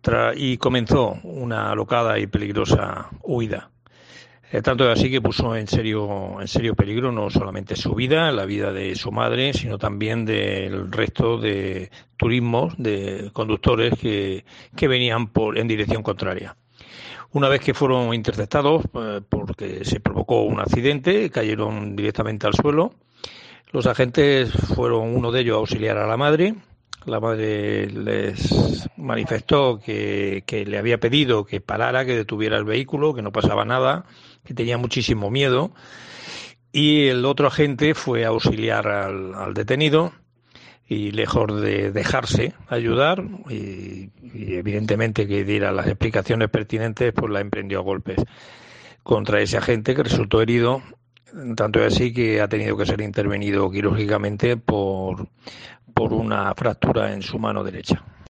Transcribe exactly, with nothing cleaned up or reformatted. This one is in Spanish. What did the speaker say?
tra- y comenzó una alocada y peligrosa huida. Eh, tanto es así que puso en serio, en serio peligro no solamente su vida, la vida de su madre, sino también del resto de turismos, de conductores que, que venían por, en dirección contraria. Una vez que fueron interceptados, eh, porque se provocó un accidente, cayeron directamente al suelo. Los agentes fueron, uno de ellos, a auxiliar a la madre. La madre les manifestó que, que le había pedido que parara, que detuviera el vehículo, que no pasaba nada, que tenía muchísimo miedo. Y el otro agente fue a auxiliar al, al detenido y lejos de dejarse ayudar y, y evidentemente que diera las explicaciones pertinentes, pues la emprendió a golpes contra ese agente que resultó herido. Tanto es así que ha tenido que ser intervenido quirúrgicamente por, por una fractura en su mano derecha.